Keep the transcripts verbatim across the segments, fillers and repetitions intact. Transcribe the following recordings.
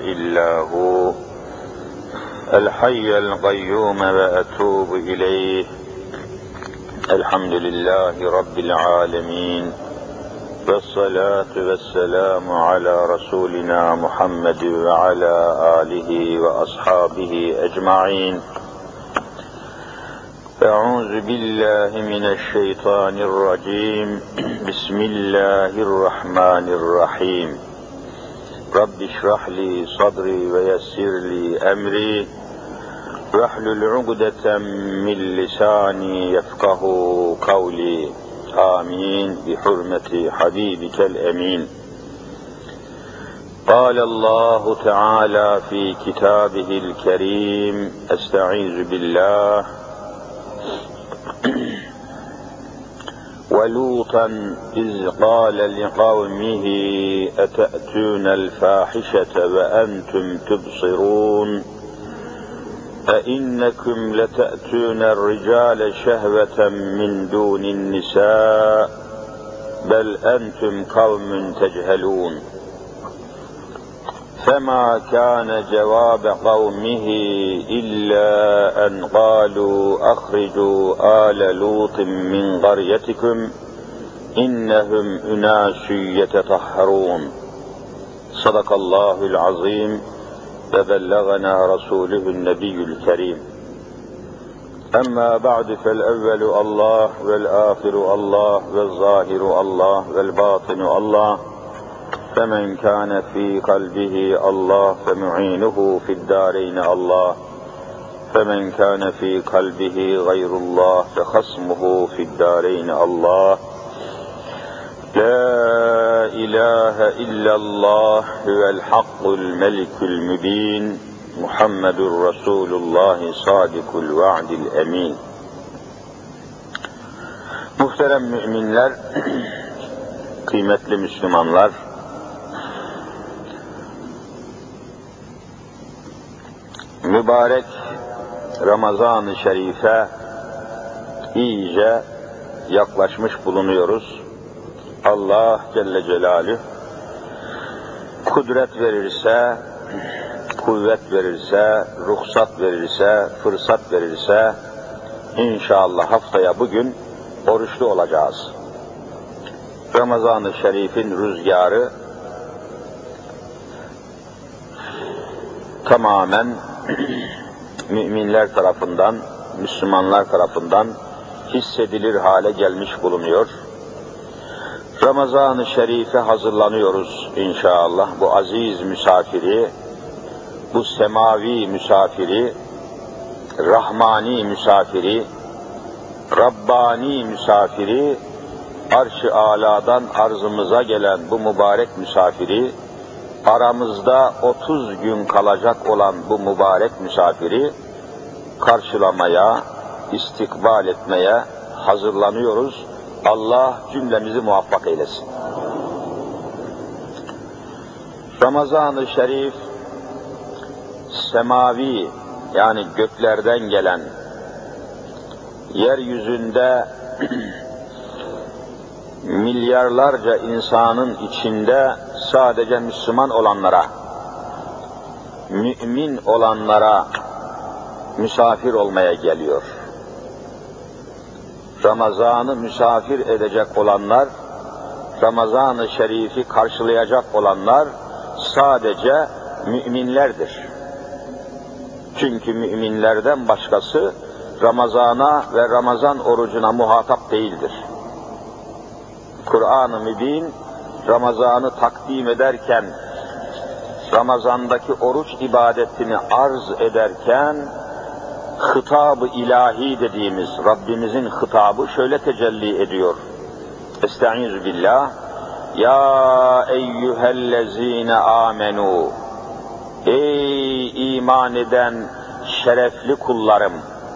إلا هو الحي القيوم وأتوب إليه. الحمد لله رب العالمين، والصلاة والسلام على رسولنا محمد وعلى آله وأصحابه أجمعين. أعوذ بالله من الشيطان الرجيم. بسم الله الرحمن الرحيم. رب اشرح لي صدري ويسر لي أمري واحلل عقدة من لساني يفقه قولي. آمين بحرمة حبيبك الأمين. قال الله تعالى في كتابه الكريم: أستعيذ بالله. ولوطا إذ قال لقومه أتأتون الفاحشة وأنتم تبصرون أئنكم لتأتون الرجال شهوة من دون النساء بل أنتم قوم تجهلون. فما كان جواب قومه إلا أن قالوا أخرجوا آل لوط من قريتكم إنهم أناس يتطهرون. صدق الله العظيم وبلغنا رسوله النبي الكريم. أما بعد، فالأول الله والآخر الله والظاهر الله والباطن الله، فمن كان في قلبه الله فمعينه في الدارين الله، فمن كان في قلبه غير الله فخصمه في الدارين الله. لا إله إلا الله هو الحق الملك المبين محمد رسول الله صادق الوعد الأمين. Muhterem müminler, kıymetli Müslümanlar, mübarek Ramazan-ı Şerif'e iyice yaklaşmış bulunuyoruz. Allah Celle Celaluhu kudret verirse, kuvvet verirse, ruhsat verirse, fırsat verirse inşallah haftaya bugün oruçlu olacağız. Ramazan-ı Şerif'in rüzgarı tamamen müminler tarafından, Müslümanlar tarafından hissedilir hale gelmiş bulunuyor. Ramazan-ı Şerif'e hazırlanıyoruz inşallah. Bu aziz misafiri, bu semavi misafiri, rahmani misafiri, Rabbani misafiri, arş-ı âlâdan arzımıza gelen bu mübarek misafiri, aramızda otuz gün kalacak olan bu mübarek misafiri karşılamaya, istikbal etmeye hazırlanıyoruz. Allah cümlemizi muvaffak eylesin. Ramazan-ı Şerif, semavi, yani göklerden gelen, yeryüzünde milyarlarca insanın içinde sadece Müslüman olanlara, mümin olanlara misafir olmaya geliyor. Ramazan'ı misafir edecek olanlar, Ramazan-ı Şerif'i karşılayacak olanlar sadece müminlerdir. Çünkü müminlerden başkası Ramazan'a ve Ramazan orucuna muhatap değildir. Kur'an-ı Mübin Ramazan'ı takdim ederken, Ramazan'daki oruç ibadetini arz ederken, hitab-ı ilahi dediğimiz Rabbimizin hitabı şöyle tecelli ediyor. Estaizu billah. Ya eyyühellezine amenu. Ey iman eden şerefli kullarım.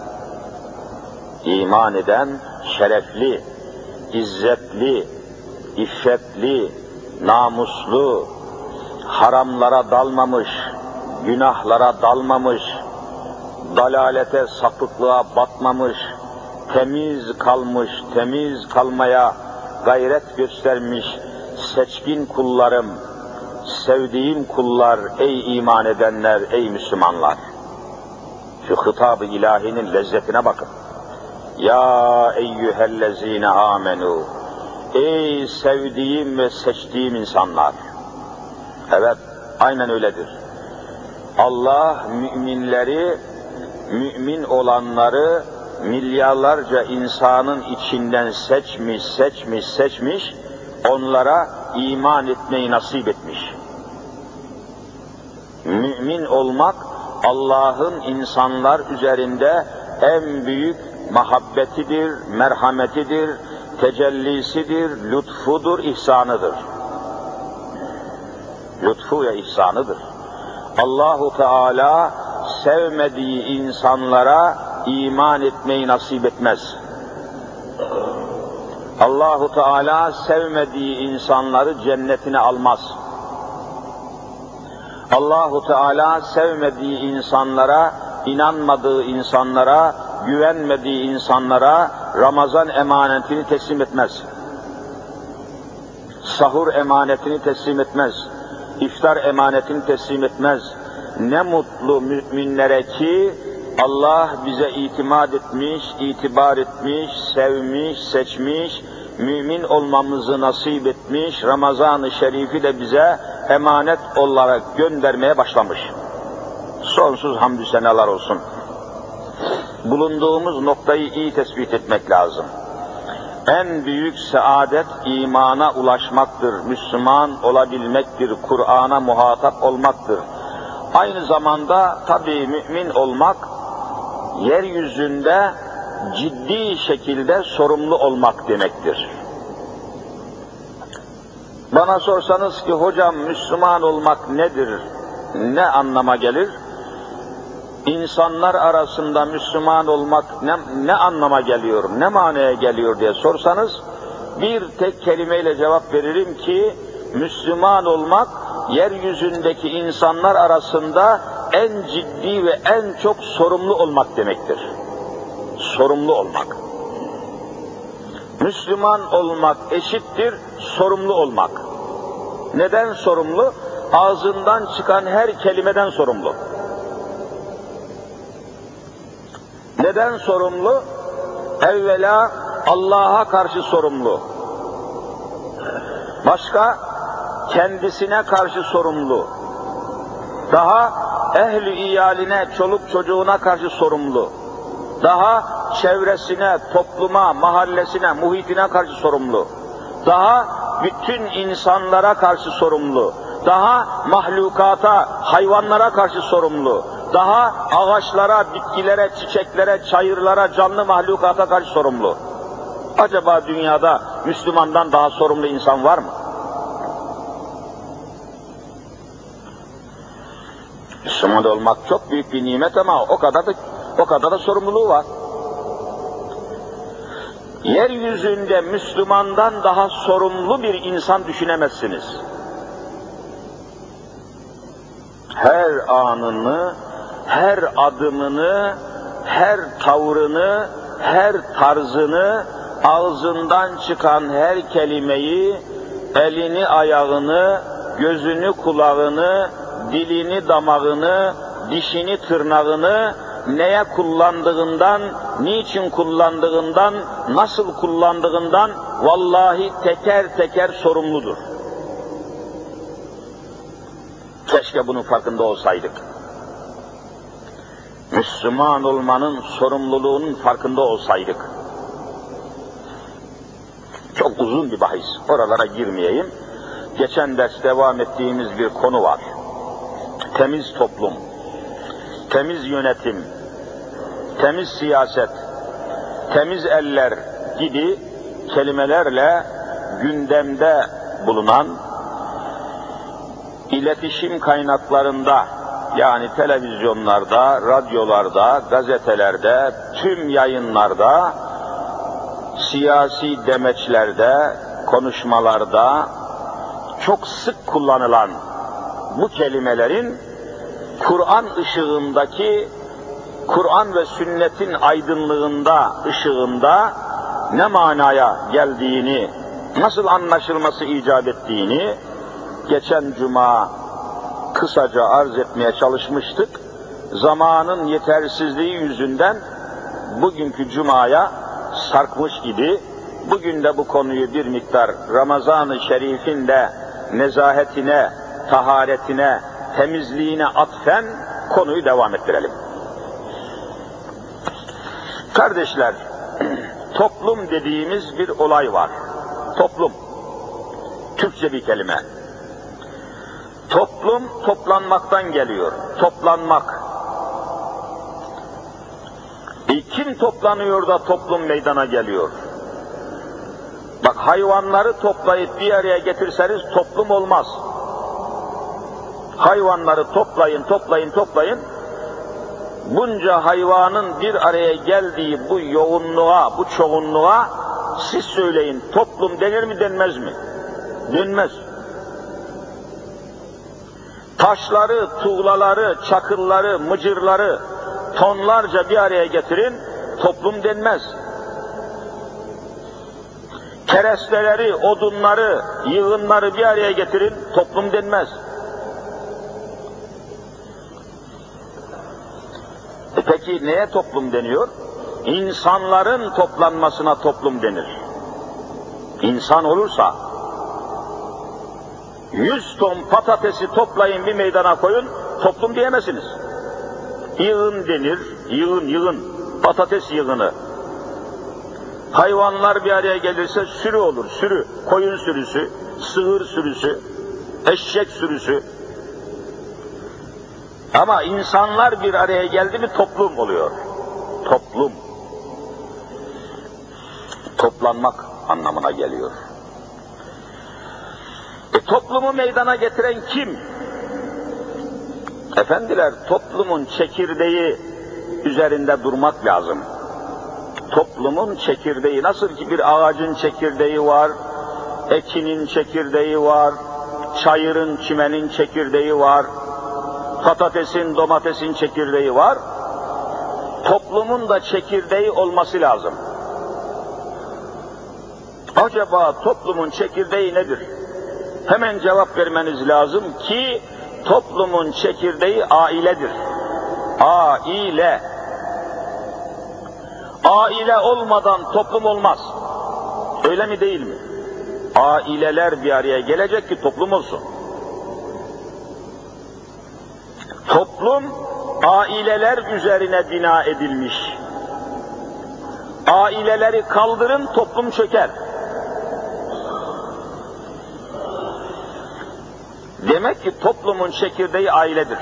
İman eden şerefli, izzetli, iffetli, namuslu, haramlara dalmamış, günahlara dalmamış, dalalete, sapıklığa batmamış, temiz kalmış, temiz kalmaya gayret göstermiş seçkin kullarım, sevdiğim kullar, ey iman edenler, ey Müslümanlar. Şu hitab-ı ilahinin lezzetine bakın. Ya eyyühellezine amenu, ey sevdiğim ve seçtiğim insanlar. Evet, aynen öyledir. Allah müminleri, mümin olanları milyarlarca insanın içinden seçmiş, seçmiş, seçmiş, onlara iman etmeyi nasip etmiş. Mümin olmak, Allah'ın insanlar üzerinde en büyük muhabbetidir, merhametidir, tecellisidir, lütfudur, ihsanıdır. Lütfu ve ihsanıdır. Allahu Teala sevmediği insanlara iman etmeyi nasip etmez. Allahu Teala sevmediği insanları cennetine almaz. Allahu Teala sevmediği insanlara, inanmadığı insanlara, güvenmediği insanlara Ramazan emanetini teslim etmez. Sahur emanetini teslim etmez. İftar emanetini teslim etmez. Ne mutlu müminlere ki Allah bize itimat etmiş, itibar etmiş, sevmiş, seçmiş, mümin olmamızı nasip etmiş, Ramazan-ı Şerif'i de bize emanet olarak göndermeye başlamış. Sonsuz hamdü senalar olsun. Bulunduğumuz noktayı iyi tespit etmek lazım. En büyük saadet imana ulaşmaktır, Müslüman olabilmektir, Kur'an'a muhatap olmaktır. Aynı zamanda tabii mümin olmak, yeryüzünde ciddi şekilde sorumlu olmak demektir. Bana sorsanız ki hocam Müslüman olmak nedir, ne anlama gelir? İnsanlar arasında Müslüman olmak ne, ne anlama geliyor, ne manaya geliyor diye sorsanız, bir tek kelimeyle cevap veririm ki, Müslüman olmak, yeryüzündeki insanlar arasında en ciddi ve en çok sorumlu olmak demektir. Sorumlu olmak. Müslüman olmak eşittir, sorumlu olmak. Neden sorumlu? Ağzından çıkan her kelimeden sorumlu. Neden sorumlu? Evvela Allah'a karşı sorumlu. Başka? Kendisine karşı sorumlu. Daha ehli iyaline, çoluk çocuğuna karşı sorumlu. Daha çevresine, topluma, mahallesine, muhitine karşı sorumlu. Daha bütün insanlara karşı sorumlu. Daha mahlukata, hayvanlara karşı sorumlu. Daha ağaçlara, bitkilere, çiçeklere, çayırlara, canlı mahlukata karşı sorumlu. Acaba dünyada Müslümandan daha sorumlu insan var mı? Müslüman olmak çok büyük bir nimet ama o kadar da o kadar da sorumluluğu var. Yeryüzünde Müslümandan daha sorumlu bir insan düşünemezsiniz. Her anını, her adımını, her tavrını, her tarzını, ağzından çıkan her kelimeyi, elini, ayağını, gözünü, kulağını, dilini, damağını, dişini, tırnağını neye kullandığından, niçin kullandığından, nasıl kullandığından vallahi teker teker sorumludur. Keşke bunun farkında olsaydık. Müslüman olmanın sorumluluğunun farkında olsaydık. Çok uzun bir bahis, oralara girmeyeyim. Geçen ders devam ettiğimiz bir konu var. Temiz toplum, temiz yönetim, temiz siyaset, temiz eller gibi kelimelerle gündemde bulunan, iletişim kaynaklarında, yani televizyonlarda, radyolarda, gazetelerde, tüm yayınlarda, siyasi demeçlerde, konuşmalarda çok sık kullanılan bu kelimelerin Kur'an ışığındaki, Kur'an ve sünnetin aydınlığında, ışığında ne manaya geldiğini, nasıl anlaşılması icap ettiğini geçen cuma kısaca arz etmeye çalışmıştık. Zamanın yetersizliği yüzünden bugünkü cumaya sarkmış idi. Bugün de bu konuyu bir miktar Ramazan-ı Şerif'in de nezahetine, taharetine, temizliğine atfen konuyu devam ettirelim. Kardeşler, toplum dediğimiz bir olay var. Toplum, Türkçe bir kelime. Toplum, toplanmaktan geliyor. Toplanmak. E, kim toplanıyor da toplum meydana geliyor? Bak, hayvanları toplayıp bir araya getirseniz toplum olmaz. Hayvanları toplayın, toplayın, toplayın. Bunca hayvanın bir araya geldiği bu yoğunluğa, bu çoğunluğa siz söyleyin, toplum denir mi denmez mi? Denmez. Taşları, tuğlaları, çakılları, mıcırları tonlarca bir araya getirin, toplum denmez. Keresteleri, odunları, yığınları bir araya getirin, toplum denmez. E peki neye toplum deniyor? İnsanların toplanmasına toplum denir. İnsan olursa, yüz ton patatesi toplayın bir meydana koyun, toplum diyemezsiniz. Yığın denir, yığın, yığın, patates yığını. Hayvanlar bir araya gelirse sürü olur, sürü, koyun sürüsü, sığır sürüsü, eşek sürüsü. Ama insanlar bir araya geldi mi toplum oluyor. Toplum. Toplanmak anlamına geliyor. E, toplumu meydana getiren kim? Efendiler, toplumun çekirdeği üzerinde durmak lazım. Toplumun çekirdeği, nasıl ki bir ağacın çekirdeği var, ekinin çekirdeği var, çayırın, çimenin çekirdeği var, patatesin, domatesin çekirdeği var, toplumun da çekirdeği olması lazım. Acaba toplumun çekirdeği nedir? Hemen cevap vermeniz lazım ki toplumun çekirdeği ailedir. Aile. Aile olmadan toplum olmaz. Öyle mi değil mi? Aileler bir araya gelecek ki toplum olsun. Toplum aileler üzerine bina edilmiş. Aileleri kaldırın, toplum çöker. Demek ki toplumun çekirdeği ailedir.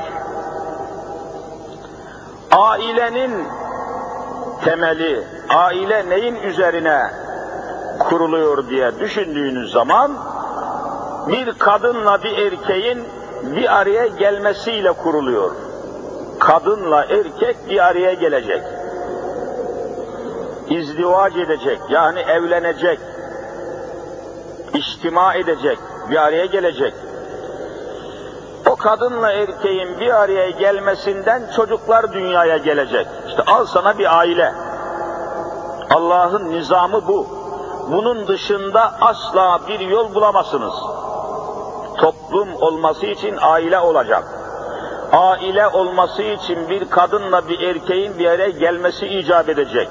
Ailenin temeli, aile neyin üzerine kuruluyor diye düşündüğünüz zaman, bir kadınla bir erkeğin bir araya gelmesiyle kuruluyor. Kadınla erkek bir araya gelecek. İzdivac edecek, yani evlenecek, içtima edecek, bir araya gelecek. O kadınla erkeğin bir araya gelmesinden çocuklar dünyaya gelecek. İşte al sana bir aile. Allah'ın nizamı bu. Bunun dışında asla bir yol bulamazsınız. Toplum olması için aile olacak. Aile olması için bir kadınla bir erkeğin bir araya gelmesi icap edecek.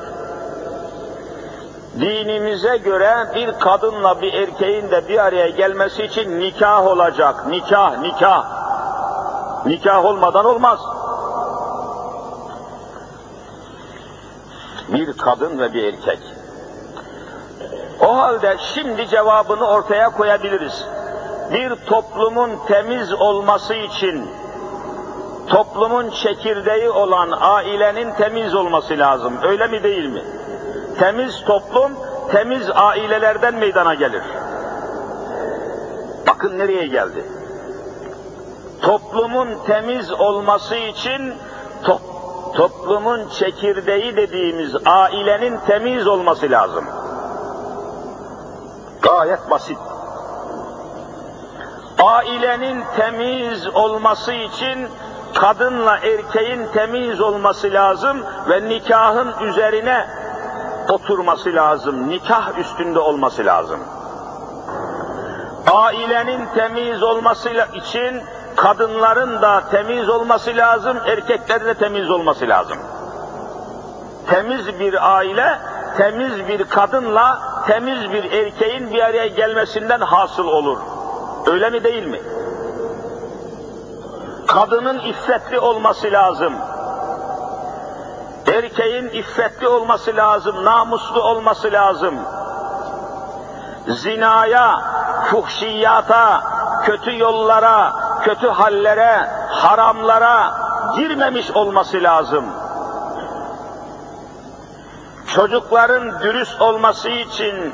Dinimize göre bir kadınla bir erkeğin de bir araya gelmesi için nikah olacak. Nikah, nikah. Nikah olmadan olmaz. Bir kadın ve bir erkek. O halde şimdi cevabını ortaya koyabiliriz. Bir toplumun temiz olması için toplumun çekirdeği olan ailenin temiz olması lazım. Öyle mi değil mi? Temiz toplum, temiz ailelerden meydana gelir. Bakın nereye geldi. Toplumun temiz olması için to toplumun çekirdeği dediğimiz ailenin temiz olması lazım. Gayet basit. Ailenin temiz olması için kadınla erkeğin temiz olması lazım ve nikahın üzerine oturması lazım. Nikah üstünde olması lazım. Ailenin temiz olması için kadınların da temiz olması lazım, erkeklerin de temiz olması lazım. Temiz bir aile, temiz bir kadınla temiz bir erkeğin bir araya gelmesinden hasıl olur. Öyle mi değil mi? Kadının iffetli olması lazım. Erkeğin iffetli olması lazım, namuslu olması lazım. Zinaya, fuhşiyata, kötü yollara, kötü hallere, haramlara girmemiş olması lazım. Çocukların dürüst olması için,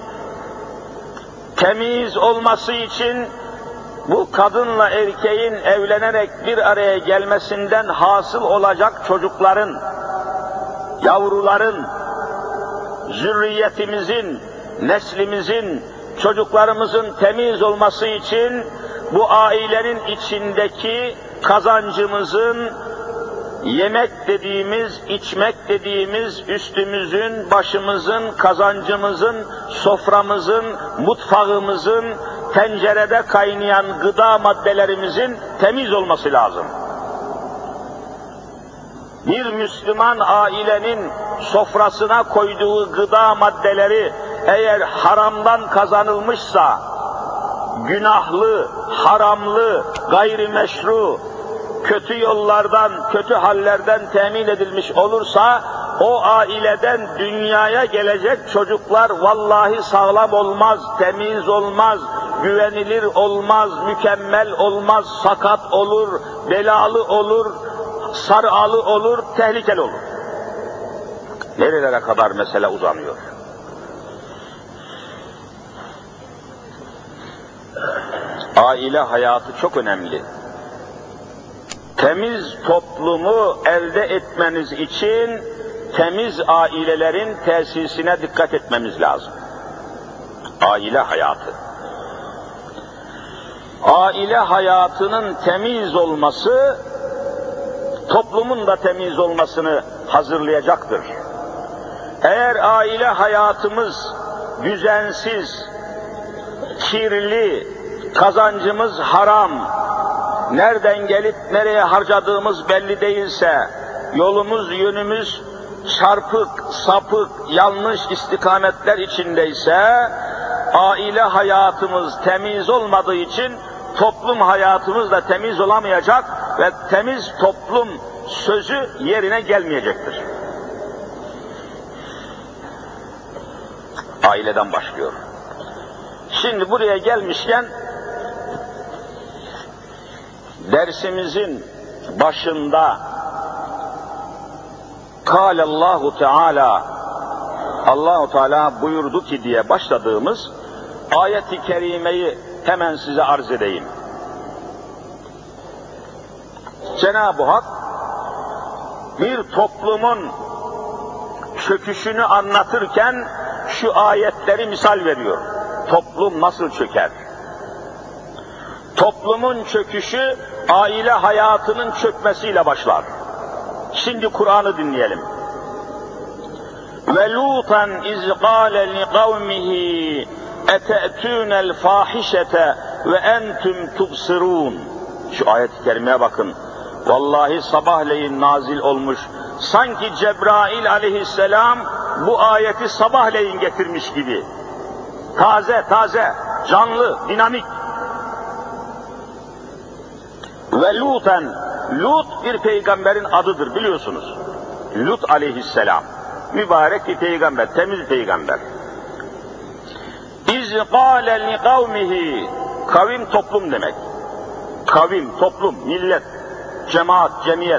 temiz olması için bu kadınla erkeğin evlenerek bir araya gelmesinden hasıl olacak çocukların, yavruların, zürriyetimizin, neslimizin, çocuklarımızın temiz olması için bu ailenin içindeki kazancımızın, yemek dediğimiz, içmek dediğimiz, üstümüzün, başımızın, kazancımızın, soframızın, mutfağımızın, tencerede kaynayan gıda maddelerimizin temiz olması lazım. Bir Müslüman ailenin sofrasına koyduğu gıda maddeleri eğer haramdan kazanılmışsa, günahlı, haramlı, gayrimeşru, kötü yollardan, kötü hallerden temin edilmiş olursa, o aileden dünyaya gelecek çocuklar vallahi sağlam olmaz, temiz olmaz, güvenilir olmaz, mükemmel olmaz, sakat olur, belalı olur, sarıalı olur, tehlikeli olur. Nerelere kadar mesele uzanıyor? Aile hayatı çok önemli. Temiz toplumu elde etmeniz için temiz ailelerin tesisine dikkat etmemiz lazım. Aile hayatı. Aile hayatının temiz olması, toplumun da temiz olmasını hazırlayacaktır. Eğer aile hayatımız düzensiz, kirli, kazancımız haram, nereden gelip nereye harcadığımız belli değilse, yolumuz, yönümüz çarpık, sapık, yanlış istikametler içindeyse, aile hayatımız temiz olmadığı için toplum hayatımız da temiz olamayacak ve temiz toplum sözü yerine gelmeyecektir. Aileden başlıyor. Şimdi buraya gelmişken dersimizin başında Kâlallahu Teala, Allah-u Teala buyurdu ki diye başladığımız ayet-i kerimeyi hemen size arz edeyim. Cenab-ı Hak bir toplumun çöküşünü anlatırken şu ayetleri misal veriyor. Toplum nasıl çöker? Toplumun çöküşü aile hayatının çökmesiyle başlar. Şimdi Kur'an'ı dinleyelim. Ve Lutan iz qâle li kavmihi ete'tûnel fâhişete ve entüm tubsirûn. Şu ayet-i kerimeye bakın. Vallahi sabahleyin nazil olmuş. Sanki Cebrail aleyhisselam bu ayeti sabahleyin getirmiş gibi. Taze, taze, canlı, dinamik. Ve Lutan, Lut bir peygamberin adıdır biliyorsunuz. Lut aleyhisselam, mübarek bir peygamber, temiz bir peygamber. İz qâle li kavmihi, kavim toplum demek. Kavim, toplum, millet, cemaat, cemiyet.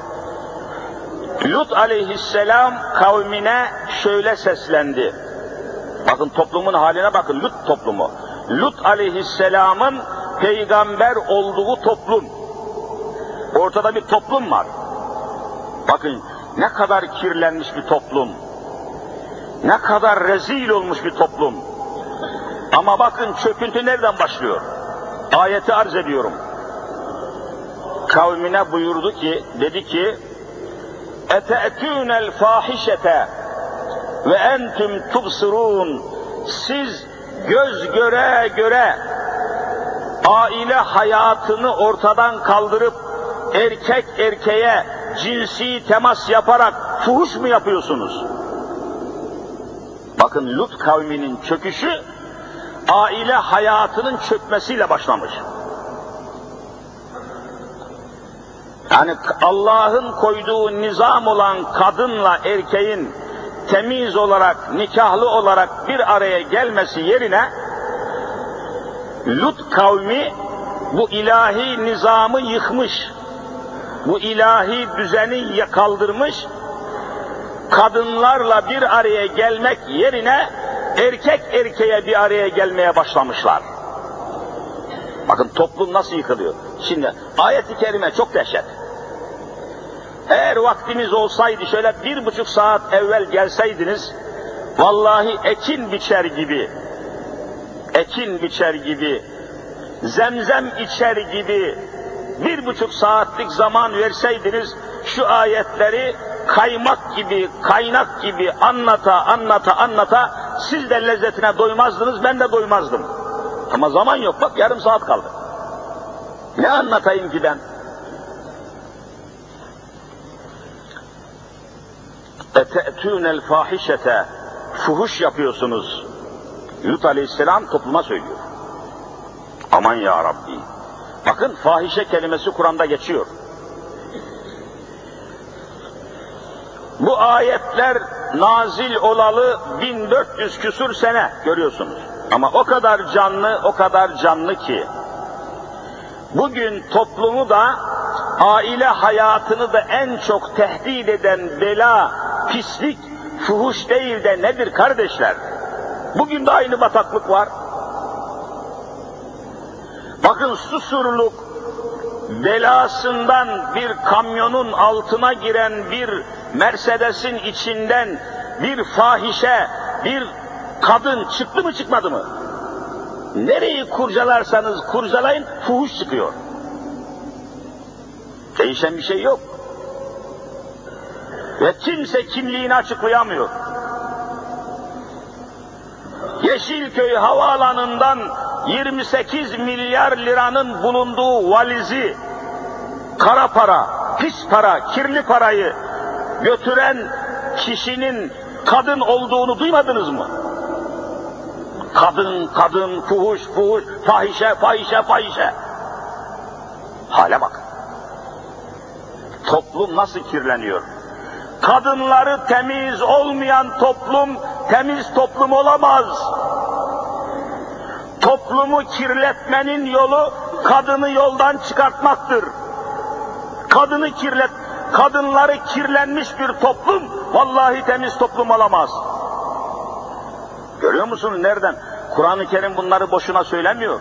Lut aleyhisselam kavmine şöyle seslendi. Bakın toplumun haline bakın, Lut toplumu. Lut aleyhisselamın peygamber olduğu toplum. Ortada bir toplum var. Bakın ne kadar kirlenmiş bir toplum. Ne kadar rezil olmuş bir toplum. Ama bakın çöküntü nereden başlıyor? Ayeti arz ediyorum. Kavmine buyurdu ki, dedi ki, ete'tûnel fâhişete ve entüm tubsirûn. Siz göz göre göre aile hayatını ortadan kaldırıp erkek erkeğe cinsi temas yaparak fuhuş mu yapıyorsunuz? Bakın Lut kavminin çöküşü aile hayatının çökmesiyle başlamış. Yani Allah'ın koyduğu nizam olan kadınla erkeğin temiz olarak, nikahlı olarak bir araya gelmesi yerine Lut kavmi bu ilahi nizamı yıkmış, bu ilahi düzeni kaldırmış, kadınlarla bir araya gelmek yerine erkek erkeğe bir araya gelmeye başlamışlar. Bakın toplum nasıl yıkılıyor. Şimdi ayet-i kerime çok dehşet. Eğer vaktimiz olsaydı şöyle bir buçuk saat evvel gelseydiniz, vallahi ekin biçer gibi, ekin biçer gibi, zemzem içer gibi bir buçuk saatlik zaman verseydiniz, şu ayetleri kaymak gibi, kaynak gibi anlata anlata anlata siz de lezzetine doymazdınız, ben de doymazdım. Ama zaman yok, bak yarım saat kaldı. Ne anlatayım ki ben? اَتَأْتُونَ الْفَاحِشَةَ Fuhuş yapıyorsunuz. Lut Aleyhisselam topluma söylüyor. Aman ya Rabbi. Bakın fahişe kelimesi Kur'an'da geçiyor. Bu ayetler nazil olalı bin dört yüz küsur sene görüyorsunuz. Ama o kadar canlı, o kadar canlı ki bugün toplumu da aile hayatını da en çok tehdit eden bela, pislik, fuhuş değil de nedir kardeşler? Bugün de aynı bataklık var. Bakın Susurluk belasından bir kamyonun altına giren bir Mercedes'in içinden bir fahişe, bir kadın çıktı mı çıkmadı mı? Nereyi kurcalarsanız kurcalayın fuhuş çıkıyor. Değişen bir şey yok. Ve kimse kimliğini açıklayamıyor. Yeşilköy havaalanından yirmi sekiz milyar liranın bulunduğu valizi, kara para, pis para, kirli parayı götüren kişinin kadın olduğunu duymadınız mı? Kadın, kadın, fuhuş, fuhuş, fahişe, fahişe, fahişe. Hale bak. Toplum nasıl kirleniyor? Kadınları temiz olmayan toplum, temiz toplum olamaz. Toplumu kirletmenin yolu, kadını yoldan çıkartmaktır. Kadını kirlet, kadınları kirlenmiş bir toplum, vallahi temiz toplum olamaz. Görüyor musunuz nereden? Kur'an-ı Kerim bunları boşuna söylemiyor.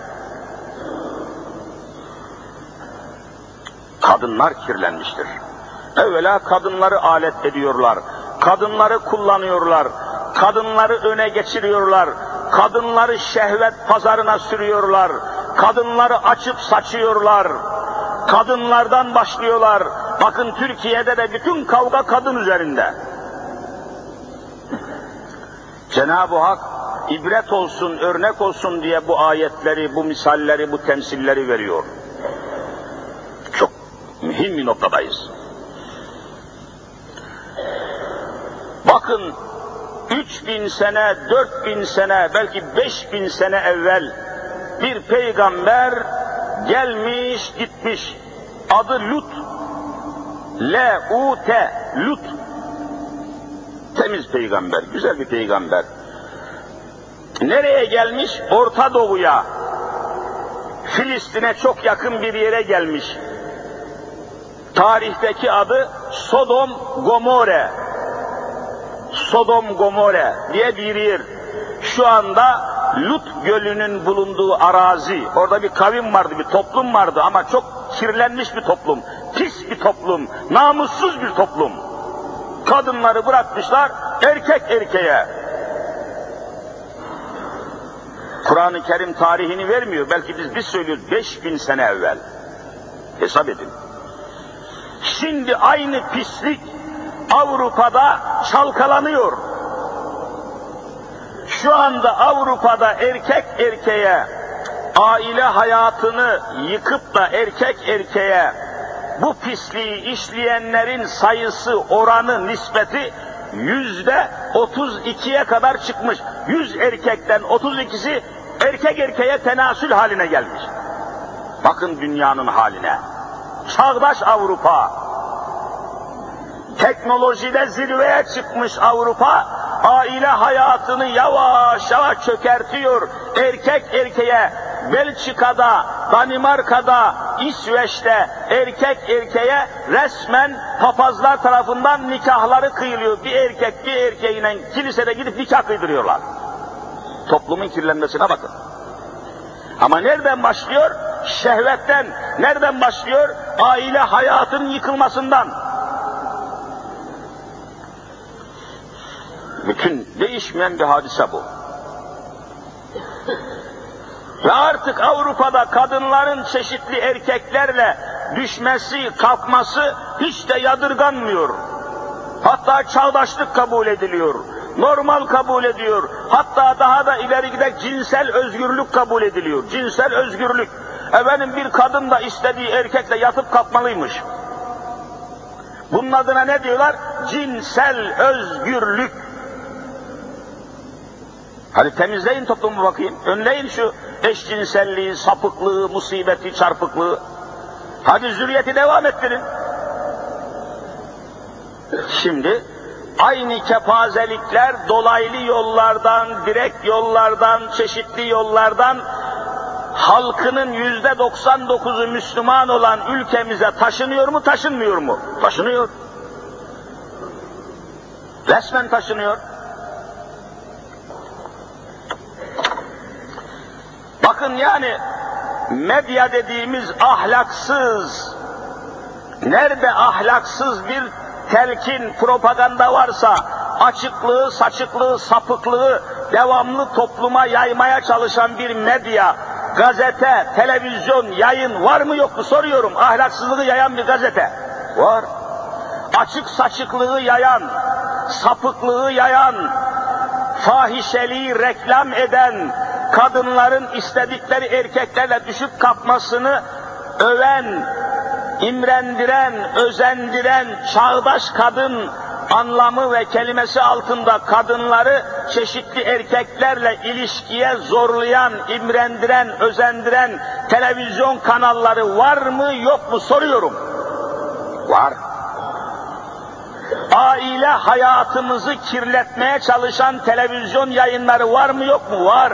Kadınlar kirlenmiştir. Evvela kadınları alet ediyorlar, kadınları kullanıyorlar, kadınları öne geçiriyorlar, kadınları şehvet pazarına sürüyorlar, kadınları açıp saçıyorlar, kadınlardan başlıyorlar. Bakın Türkiye'de de bütün kavga kadın üzerinde. Cenab-ı Hak ibret olsun, örnek olsun diye bu ayetleri, bu misalleri, bu temsilleri veriyor. Çok mühim bir noktadayız. Bakın, üç bin sene, dört bin sene, belki beş bin sene evvel bir peygamber gelmiş gitmiş. Adı Lut. L-U-T, Lut. Temiz peygamber, güzel bir peygamber. Nereye gelmiş? Orta Doğu'ya. Filistin'e çok yakın bir yere gelmiş. Tarihteki adı Sodom Gomorre. Sodom Gomorre diye bir yer. Şu anda Lut Gölü'nün bulunduğu arazi, orada bir kavim vardı, bir toplum vardı ama çok kirlenmiş bir toplum, pis bir toplum, namussuz bir toplum. Kadınları bırakmışlar erkek erkeğe. Kur'an-ı Kerim tarihini vermiyor, belki biz biz söylüyoruz beş bin sene evvel. Hesap edin. Şimdi aynı pislik Avrupa'da çalkalanıyor. Şu anda Avrupa'da erkek erkeğe aile hayatını yıkıp da erkek erkeğe bu pisliği işleyenlerin sayısı, oranı, nispeti yüzde otuz ikiye kadar çıkmış. Yüz erkekten otuz ikisi erkek erkeğe tenasül haline gelmiş. Bakın dünyanın haline. Çağdaş Avrupa, teknolojide zirveye çıkmış Avrupa, aile hayatını yavaş yavaş çökertiyor. Erkek erkeğe Belçika'da, Danimarka'da, İsveç'te erkek erkeğe resmen papazlar tarafından nikahları kıyılıyor. Bir erkek bir erkeğine kilisede gidip nikah kıydırıyorlar. Toplumun kirlenmesine bakın. Ama nereden başlıyor? Şehvetten. Nereden başlıyor? Aile hayatının yıkılmasından. Bütün değişmeyen bir hadise bu. Ve artık Avrupa'da kadınların çeşitli erkeklerle düşmesi, kalkması hiç de yadırganmıyor. Hatta çağdaşlık kabul ediliyor. Normal kabul ediyor. Hatta daha da ileri giderek cinsel özgürlük kabul ediliyor. Cinsel özgürlük. Efendim bir kadın da istediği erkekle yatıp kalkmalıymış. Bunun adına ne diyorlar? Cinsel özgürlük. Hadi temizleyin toplumu bakayım. Önleyin şu eşcinselliği, sapıklığı, musibeti, çarpıklığı. Hadi zürriyeti devam ettirin. Şimdi aynı kepazelikler dolaylı yollardan, direkt yollardan, çeşitli yollardan halkının yüzde doksan dokuzu Müslüman olan ülkemize taşınıyor mu, taşınmıyor mu? Taşınıyor. Resmen taşınıyor. Bakın yani medya dediğimiz ahlaksız, nerede ahlaksız bir telkin, propaganda varsa açıklığı, saçıklığı, sapıklığı devamlı topluma yaymaya çalışan bir medya, gazete, televizyon, yayın var mı yok mu soruyorum. Ahlaksızlığı yayan bir gazete var. Açık saçıklığı yayan, sapıklığı yayan, fahişeliği reklam eden, kadınların istedikleri erkeklerle düşüp kalkmasını öven, imrendiren, özendiren çağdaş kadın anlamı ve kelimesi altında kadınları çeşitli erkeklerle ilişkiye zorlayan, imrendiren, özendiren televizyon kanalları var mı yok mu soruyorum. Var. Aile hayatımızı kirletmeye çalışan televizyon yayınları var mı yok mu? Var.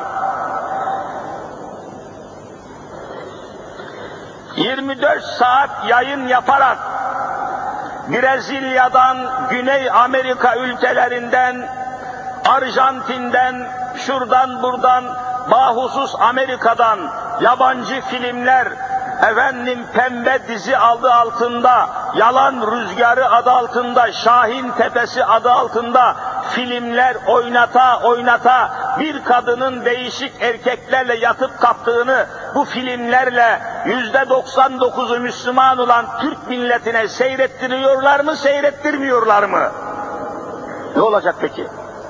yirmi dört saat yayın yaparak Brezilya'dan, Güney Amerika ülkelerinden, Arjantin'den, şuradan buradan, bahusus Amerika'dan yabancı filmler, efendim pembe dizi adı altında, yalan rüzgarı adı altında, Şahin Tepesi adı altında filmler oynata oynata bir kadının değişik erkeklerle yatıp kalktığını bu filmlerle yüzde doksan dokuzu Müslüman olan Türk milletine seyrettiriyorlar mı, seyrettirmiyorlar mı? Ne olacak peki?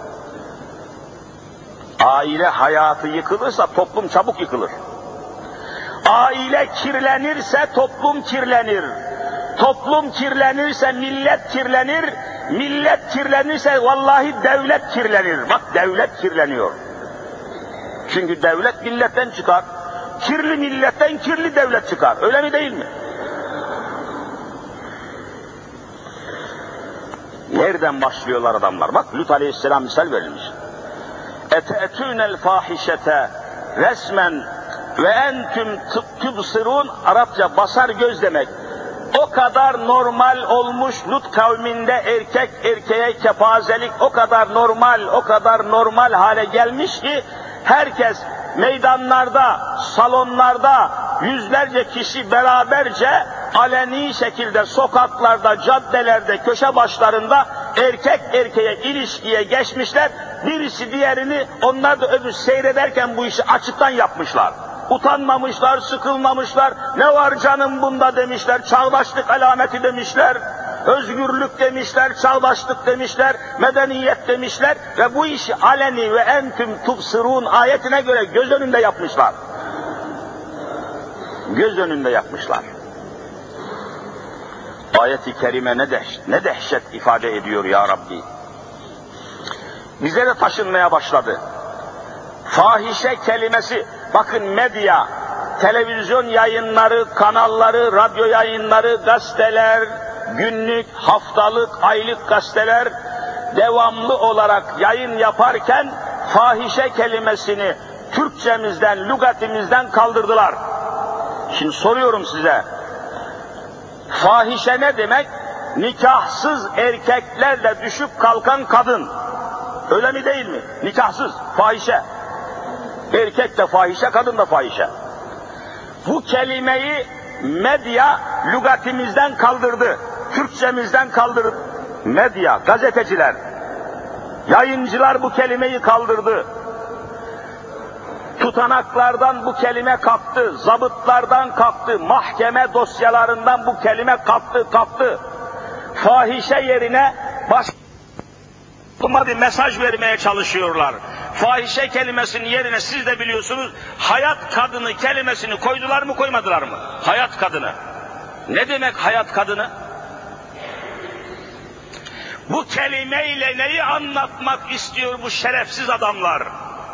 Aile hayatı yıkılırsa toplum çabuk yıkılır. Aile kirlenirse toplum kirlenir. Toplum kirlenirse millet kirlenir. Millet kirlenirse vallahi devlet kirlenir. Bak devlet kirleniyor. Çünkü devlet milletten çıkar. Kirli milletten kirli devlet çıkar. Öyle mi değil mi? Nereden başlıyorlar adamlar? Bak Lut Aleyhisselam misal verilmiş. Ete'tûnel fâhişete resmen ve entüm tübsirûn, Arapça basar göz demek. O kadar normal olmuş Lut kavminde erkek erkeğe kepazelik o kadar normal, o kadar normal hale gelmiş ki herkes meydanlarda, salonlarda yüzlerce kişi beraberce aleni şekilde sokaklarda, caddelerde, köşe başlarında erkek erkeğe ilişkiye geçmişler. Birisi diğerini, onlar da öbür seyrederken bu işi açıktan yapmışlar. Utanmamışlar, sıkılmamışlar, ne var canım bunda demişler, çağdaşlık alameti demişler, özgürlük demişler, çağdaşlık demişler, medeniyet demişler ve bu işi aleni ve entüm tubsirun ayetine göre göz önünde yapmışlar. göz önünde yapmışlar. Ayet-i kerime ne dehşet, ne dehşet ifade ediyor ya Rabbi. Bize de taşınmaya başladı. Fahişe kelimesi, bakın medya, televizyon yayınları, kanalları, radyo yayınları, gazeteler, günlük, haftalık, aylık gazeteler devamlı olarak yayın yaparken fahişe kelimesini Türkçemizden, lügatimizden kaldırdılar. Şimdi soruyorum size, fahişe ne demek? Nikahsız erkeklerle düşüp kalkan kadın. Öyle mi değil mi? Nikahsız, fahişe. Erkek de fahişe, kadın da fahişe. Bu kelimeyi medya lügatimizden kaldırdı. Türkçemizden kaldırdı. Medya, gazeteciler, yayıncılar bu kelimeyi kaldırdı. Tutanaklardan bu kelime kalktı, zabıtlardan kalktı, mahkeme dosyalarından bu kelime kalktı, kalktı. Fahişe yerine başka bir mesaj vermeye çalışıyorlar. Fahişe kelimesinin yerine siz de biliyorsunuz hayat kadını kelimesini koydular mı koymadılar mı? Hayat kadını. Ne demek hayat kadını? Bu kelimeyle neyi anlatmak istiyor bu şerefsiz adamlar?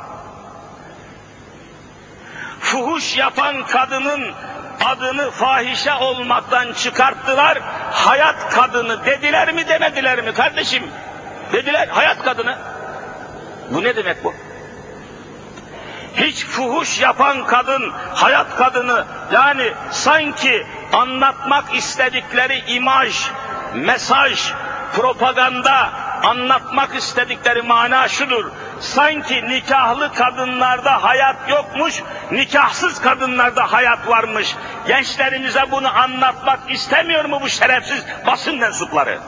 Fuhuş yapan kadının adını fahişe olmaktan çıkarttılar, hayat kadını dediler mi demediler mi kardeşim? Dediler, hayat kadını. Bu ne demek bu? Hiç fuhuş yapan kadın, hayat kadını, yani sanki anlatmak istedikleri imaj, mesaj, propaganda, anlatmak istedikleri mana şudur: sanki nikahlı kadınlarda hayat yokmuş, nikahsız kadınlarda hayat varmış. Gençlerimize bunu anlatmak istemiyor mu bu şerefsiz basın mensupları?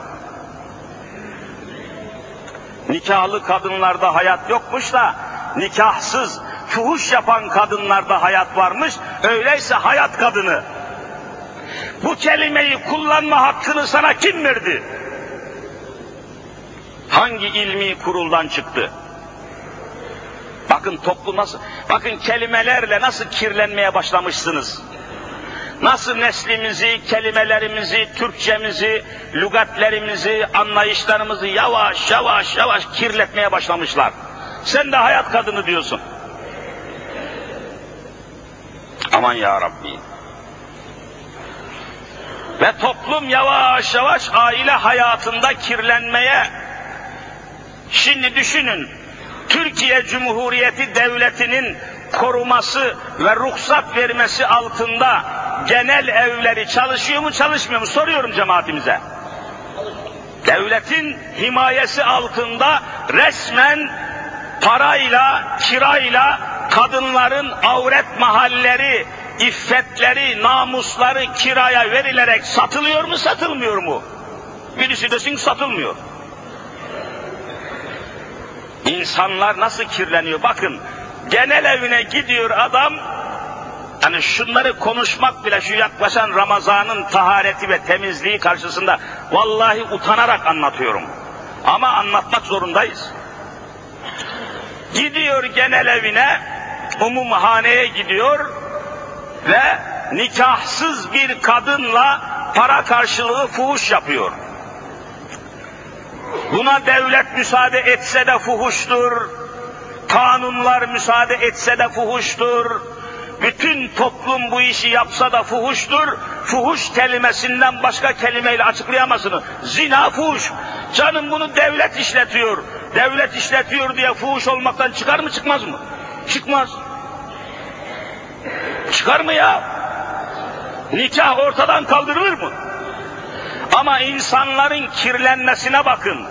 Nikahlı kadınlarda hayat yokmuş da nikahsız, fuhuş yapan kadınlarda hayat varmış, öyleyse hayat kadını. Bu kelimeyi kullanma hakkını sana kim verdi? Hangi ilmi kuruldan çıktı? Bakın toplum nasıl, bakın kelimelerle nasıl kirlenmeye başlamışsınız. Nasıl neslimizi, kelimelerimizi, Türkçemizi, lügatlerimizi, anlayışlarımızı yavaş yavaş yavaş kirletmeye başlamışlar. Sen de hayat kadını diyorsun. Aman ya Rabbi. Ve toplum yavaş yavaş aile hayatında kirlenmeye. Şimdi düşünün, Türkiye Cumhuriyeti Devleti'nin koruması ve ruhsat vermesi altında genel evleri çalışıyor mu çalışmıyor mu soruyorum cemaatimize. Devletin himayesi altında resmen parayla, kirayla kadınların avret mahalleri, iffetleri, namusları kiraya verilerek satılıyor mu satılmıyor mu? Birisi desin satılmıyor. İnsanlar nasıl kirleniyor? Bakın, genel evine gidiyor adam, hani şunları konuşmak bile şu yaklaşan Ramazan'ın tahareti ve temizliği karşısında vallahi utanarak anlatıyorum. Ama anlatmak zorundayız. Gidiyor genel evine, umumhaneye gidiyor ve nikahsız bir kadınla para karşılığı fuhuş yapıyor. Buna devlet müsaade etse de fuhuştur, kanunlar müsaade etse de fuhuştur, bütün toplum bu işi yapsa da fuhuştur. Fuhuş kelimesinden başka kelimeyle açıklayamazsınız. Zina fuhuş. Canım bunu devlet işletiyor. Devlet işletiyor diye fuhuş olmaktan çıkar mı çıkmaz mı? Çıkmaz. Çıkar mı ya? Nikah ortadan kaldırılır mı? Ama insanların kirlenmesine bakın.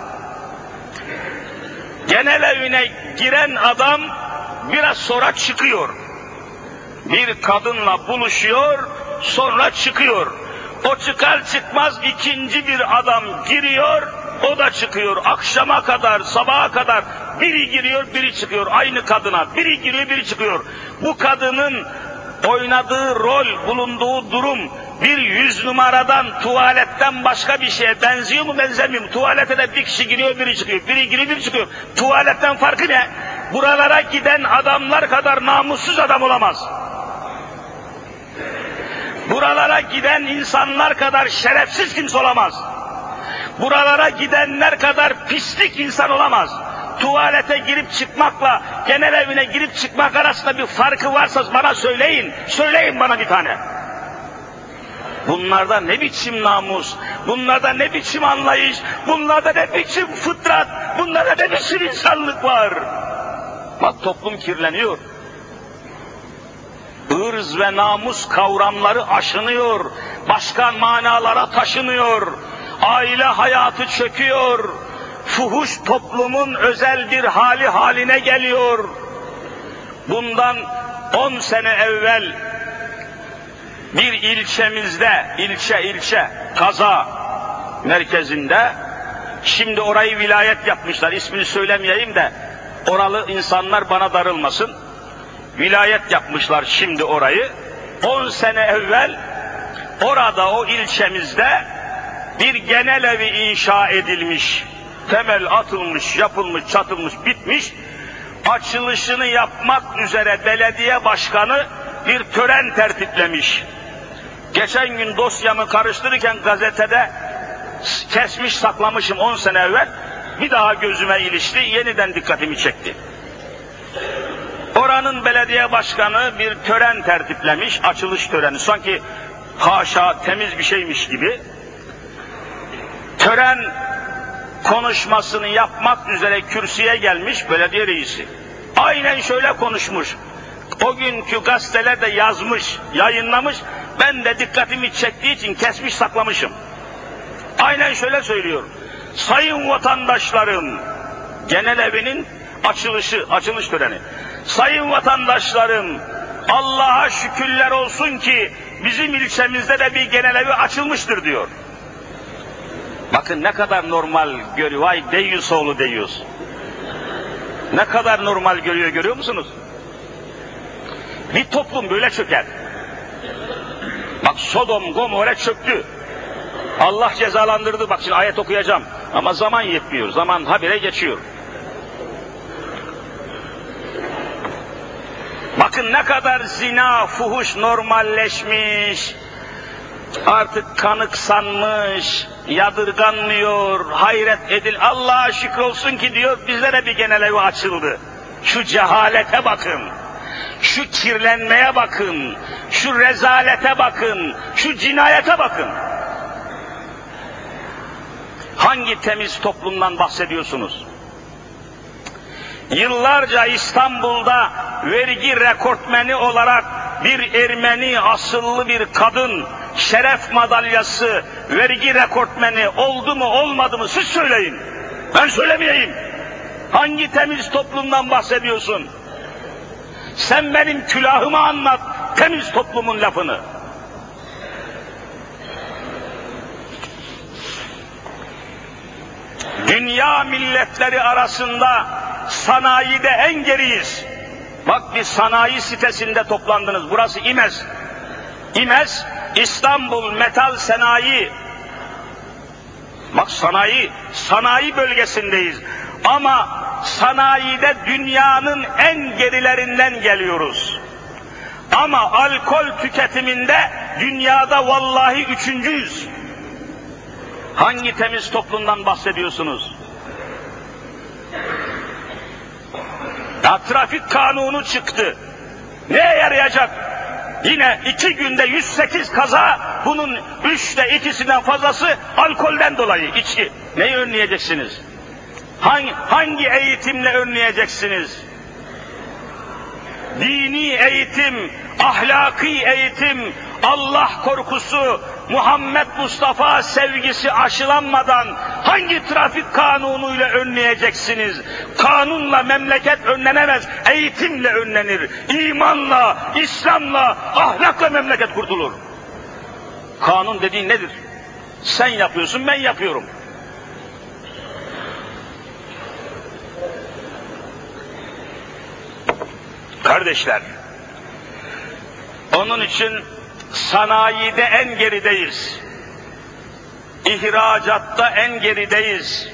Genel evine giren adam biraz sonra çıkıyor. Bir kadınla buluşuyor, sonra çıkıyor. O çıkar çıkmaz ikinci bir adam giriyor, o da çıkıyor. Akşama kadar, sabaha kadar biri giriyor, biri çıkıyor. Aynı kadına biri giriyor, biri çıkıyor. Bu kadının oynadığı rol, bulunduğu durum bir yüz numaradan, tuvaletten başka bir şeye benziyor mu, benzemiyor mu? Tuvalete de bir kişi giriyor, biri çıkıyor. Biri giriyor, biri çıkıyor. Tuvaletten farkı ne? Buralara giden adamlar kadar namussuz adam olamaz. buralara giden insanlar kadar şerefsiz kimse olamaz. Buralara gidenler kadar pislik insan olamaz. Tuvalete girip çıkmakla genel evine girip çıkmak arasında bir farkı varsa bana söyleyin. Söyleyin bana bir tane. Bunlarda ne biçim namus, bunlarda ne biçim anlayış, bunlarda ne biçim fıtrat, bunlarda ne biçim insanlık var. Bak toplum kirleniyor. Irz ve namus kavramları aşınıyor, başka manalara taşınıyor, aile hayatı çöküyor, fuhuş toplumun özel bir hali haline geliyor. Bundan on sene evvel bir ilçemizde, ilçe ilçe, kaza merkezinde, şimdi orayı vilayet yapmışlar, ismini söylemeyeyim de oralı insanlar bana darılmasın. Vilayet yapmışlar şimdi orayı. On sene evvel orada o ilçemizde bir genel evi inşa edilmiş. Temel atılmış, yapılmış, çatılmış, bitmiş. Açılışını yapmak üzere belediye başkanı bir tören tertiplemiş. Geçen gün dosyamı karıştırırken gazetede kesmiş saklamışım on sene evvel. Bir daha gözüme ilişti, yeniden dikkatimi çekti. Oranın belediye başkanı bir tören tertiplemiş, açılış töreni. Sanki haşa temiz bir şeymiş gibi. Tören konuşmasını yapmak üzere kürsüye gelmiş belediye reisi. Aynen şöyle konuşmuş. O günkü gazeteler de yazmış, yayınlamış. Ben de dikkatimi çektiği için kesmiş saklamışım. Aynen şöyle söylüyor. Sayın vatandaşlarım, genel evinin açılışı, açılış töreni. Sayın vatandaşlarım, Allah'a şükürler olsun ki bizim ilçemizde de bir genel evi açılmıştır diyor. Bakın ne kadar normal görüyor. Vay deyyus oğlu deyyus. Ne kadar normal görüyor, görüyor musunuz? Bir toplum böyle çöker. Bak Sodom, Gomorre çöktü. Allah cezalandırdı. Bak şimdi ayet okuyacağım. Ama zaman yetmiyor. Zaman habire geçiyor. Bakın ne kadar zina, fuhuş normalleşmiş. Artık kanıksanmış, yadırganmıyor, hayret edil. Allah'a şükür olsun ki diyor, bizlere bir genel evi açıldı. Şu cehalete bakın, şu kirlenmeye bakın, şu rezalete bakın, şu cinayete bakın. Hangi temiz toplumdan bahsediyorsunuz? Yıllarca İstanbul'da vergi rekortmeni olarak bir Ermeni asıllı bir kadın şeref madalyası vergi rekortmeni oldu mu olmadı mı siz söyleyin. Ben söylemeyeyim. Hangi temiz toplumdan bahsediyorsun? Sen benim külahıma anlat temiz toplumun lafını. Dünya milletleri arasında sanayide en geriyiz. Bak bir sanayi sitesinde toplandınız. Burası İMES. İMES, İstanbul Metal Sanayi. Bak sanayi, sanayi bölgesindeyiz. Ama sanayide dünyanın en gerilerinden geliyoruz. Ama alkol tüketiminde dünyada vallahi üçüncüyüz. Hangi temiz toplumdan bahsediyorsunuz? Ya trafik kanunu çıktı. Neye yarayacak? Yine iki günde yüz sekiz kaza, bunun üçte ikisinden fazlası alkolden dolayı, içki. Neyi önleyeceksiniz? Hangi, hangi eğitimle önleyeceksiniz? Dini eğitim, ahlaki eğitim, Allah korkusu, Muhammed Mustafa sevgisi aşılanmadan hangi trafik kanunuyla önleyeceksiniz? Kanunla memleket önlenemez, eğitimle önlenir. İmanla, İslam'la, ahlakla memleket kurtulur. Kanun dediğin nedir? Sen yapıyorsun, ben yapıyorum. Kardeşler, onun için sanayide en gerideyiz. İhracatta en gerideyiz.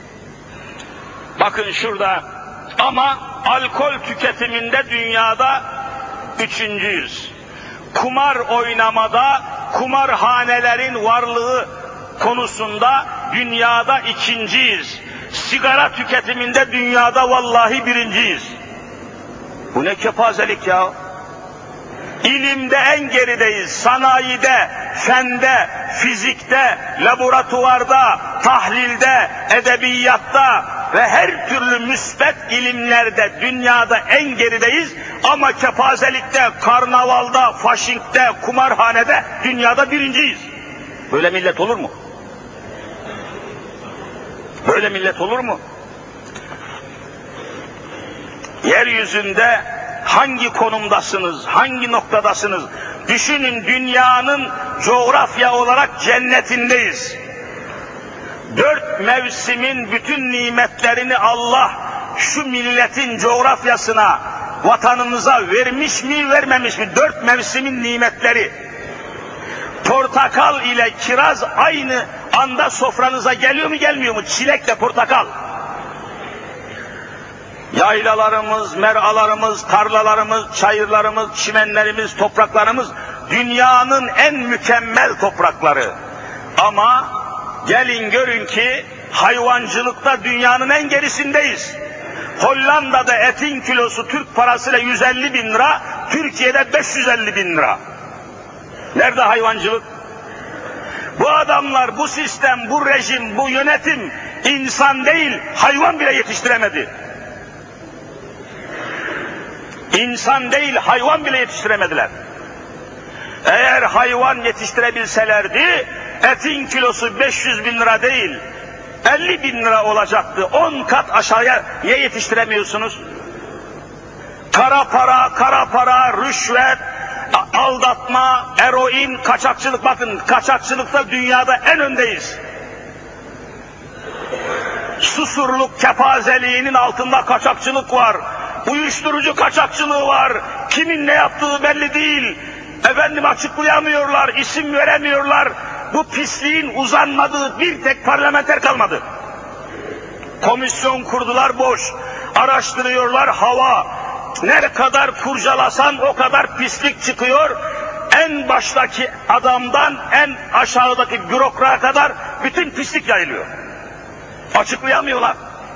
Bakın şurada, ama alkol tüketiminde dünyada üçüncüyüz. Kumar oynamada kumarhanelerin varlığı konusunda dünyada ikinciyiz. Sigara tüketiminde dünyada vallahi birinciyiz. Bu ne kepazelik ya? İlimde en gerideyiz. Sanayide, fende, fizikte, laboratuvarda, tahlilde, edebiyatta ve her türlü müsbet ilimlerde dünyada en gerideyiz. Ama kepazelikte, karnavalda, faşinkte, kumarhanede dünyada birinciyiz. Böyle millet olur mu? Böyle millet olur mu? Yeryüzünde hangi konumdasınız, hangi noktadasınız? Düşünün, dünyanın coğrafya olarak cennetindeyiz. Dört mevsimin bütün nimetlerini Allah şu milletin coğrafyasına, vatanımıza vermiş mi, vermemiş mi? Dört mevsimin nimetleri. Portakal ile kiraz aynı anda sofranıza geliyor mu, gelmiyor mu? Çilekle portakal. Yaylalarımız, meralarımız, tarlalarımız, çayırlarımız, çimenlerimiz, topraklarımız dünyanın en mükemmel toprakları. Ama gelin görün ki hayvancılıkta dünyanın en gerisindeyiz. Hollanda'da etin kilosu Türk parasıyla yüz elli bin lira, Türkiye'de beş yüz elli bin lira. Nerede hayvancılık? Bu adamlar, bu sistem, bu rejim, bu yönetim insan değil, hayvan bile yetiştiremedi. İnsan değil, hayvan bile yetiştiremediler. Eğer hayvan yetiştirebilselerdi, etin kilosu beş yüz bin lira değil, elli bin lira olacaktı. on kat aşağıya niye yetiştiremiyorsunuz? Kara para, kara para, rüşvet, aldatma, eroin, kaçakçılık. Bakın, kaçakçılıkta dünyada en öndeyiz. Susurluk kepazeliğinin altında kaçakçılık var. Uyuşturucu kaçakçılığı var. Kimin ne yaptığı belli değil. Efendim, açıklayamıyorlar, isim veremiyorlar. Bu pisliğin uzanmadığı bir tek parlamenter kalmadı. Komisyon kurdular, boş. Araştırıyorlar, hava. Ne kadar kurcalasan o kadar pislik çıkıyor. En baştaki adamdan en aşağıdaki bürokrata kadar bütün pislik yayılıyor. Açıklayamıyorlar.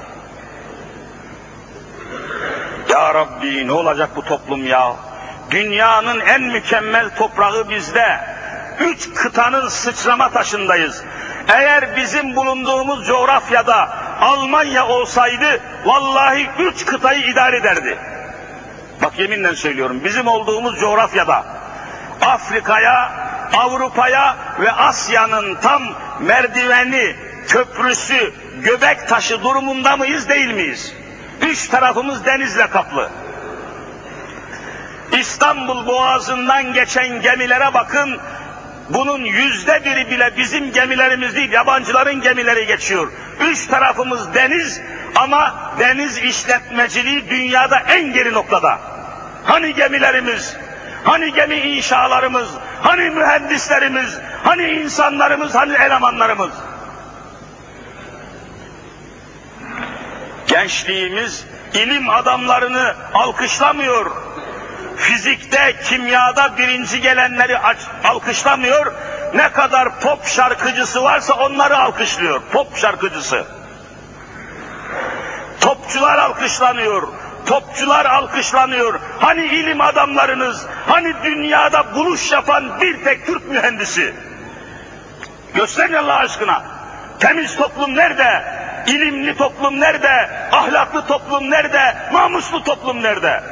Ya Rabbi, ne olacak bu toplum ya? Dünyanın en mükemmel toprağı bizde. Üç kıtanın sıçrama taşındayız. Eğer bizim bulunduğumuz coğrafyada Almanya olsaydı vallahi üç kıtayı idare ederdi. Bak, yeminle söylüyorum, bizim olduğumuz coğrafyada Afrika'ya, Avrupa'ya ve Asya'nın tam merdiveni, köprüsü, göbek taşı durumunda mıyız, değil miyiz? Üç tarafımız denizle kaplı. İstanbul Boğazı'ndan geçen gemilere bakın, bunun yüzde biri bile bizim gemilerimiz değil, yabancıların gemileri geçiyor. Üç tarafımız deniz ama deniz işletmeciliği dünyada en geri noktada. Hani gemilerimiz, hani gemi inşalarımız, hani mühendislerimiz, hani insanlarımız, hani elemanlarımız? Gençliğimiz ilim adamlarını alkışlamıyor. Fizikte, kimyada birinci gelenleri alkışlamıyor. Ne kadar pop şarkıcısı varsa onları alkışlıyor. Pop şarkıcısı. Topçular alkışlanıyor. Topçular alkışlanıyor. Hani ilim adamlarınız, hani dünyada buluş yapan bir tek Türk mühendisi? Gösterin Allah aşkına. Temiz toplum nerede? İlimli toplum nerede? Ahlaklı toplum nerede? Namuslu toplum nerede?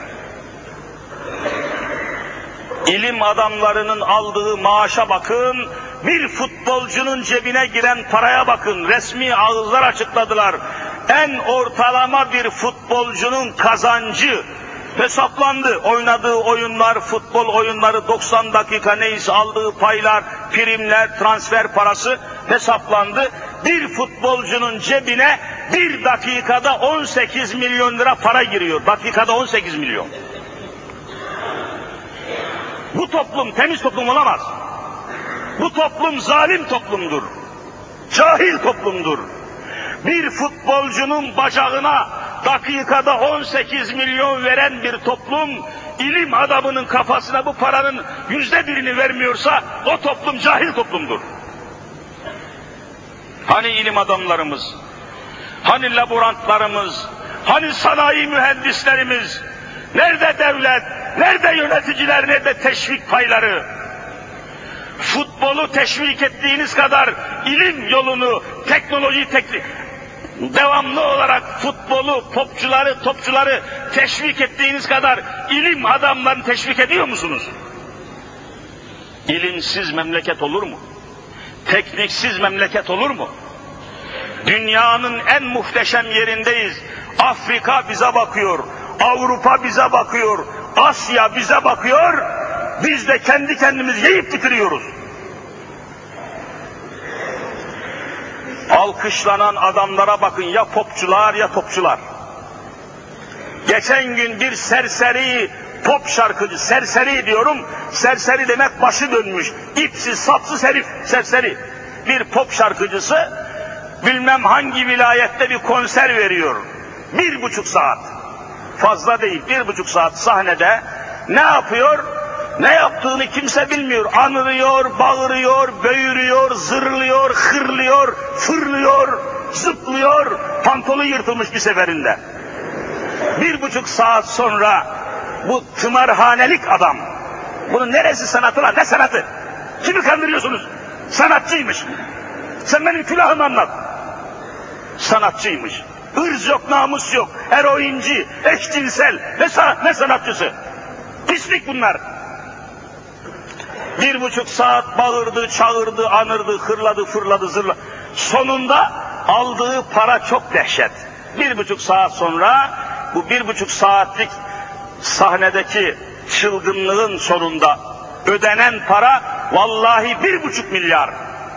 İlim adamlarının aldığı maaşa bakın, bir futbolcunun cebine giren paraya bakın. Resmi ağızlar açıkladılar. En ortalama bir futbolcunun kazancı hesaplandı. Oynadığı oyunlar, futbol oyunları, doksan dakika neyse aldığı paylar, primler, transfer parası hesaplandı. Bir futbolcunun cebine bir dakikada on sekiz milyon lira para giriyor. Dakikada on sekiz milyon. Bu toplum temiz toplum olamaz. Bu toplum zalim toplumdur. Cahil toplumdur. Bir futbolcunun bacağına dakikada on sekiz milyon veren bir toplum, ilim adamının kafasına bu paranın yüzde birini vermiyorsa o toplum cahil toplumdur. Hani ilim adamlarımız, hani laborantlarımız, hani sanayi mühendislerimiz, nerede devlet, nerede yöneticiler, nerede teşvik payları? Futbolu teşvik ettiğiniz kadar ilim yolunu, teknoloji teknik, devamlı olarak futbolu, popçuları, topçuları teşvik ettiğiniz kadar ilim adamlarını teşvik ediyor musunuz? İlimsiz memleket olur mu? Tekniksiz memleket olur mu? Dünyanın en muhteşem yerindeyiz. Afrika bize bakıyor, Avrupa bize bakıyor, Asya bize bakıyor, biz de kendi kendimizi yiyip bitiriyoruz. Alkışlanan adamlara bakın, ya popçular ya topçular. Geçen gün bir serseri pop şarkıcı, serseri diyorum, serseri demek başı dönmüş, ipsiz sapsız herif, serseri. Bir pop şarkıcısı bilmem hangi vilayette bir konser veriyor. Bir buçuk saat. Fazla değil, bir buçuk saat sahnede ne yapıyor? Ne yaptığını kimse bilmiyor. Anırıyor, bağırıyor, böğürüyor, zırlıyor, hırlıyor, fırlıyor, zıplıyor. Pantolu yırtılmış bir seferinde. Bir buçuk saat sonra bu tımarhanelik adam, bunun neresi sanatı lan, ne sanatı? Kimi kandırıyorsunuz? Sanatçıymış. Sen benim külahımı anlat. Sanatçıymış. Hırz yok, namus yok, eroinci, eşcinsel, ne, sanat, ne sanatçısı? Pislik bunlar. Bir buçuk saat bağırdı, çağırdı, anırdı, hırladı, fırladı, zırladı. Sonunda aldığı para çok dehşet. Bir buçuk saat sonra bu bir buçuk saatlik sahnedeki çılgınlığın sonunda ödenen para vallahi bir buçuk milyar.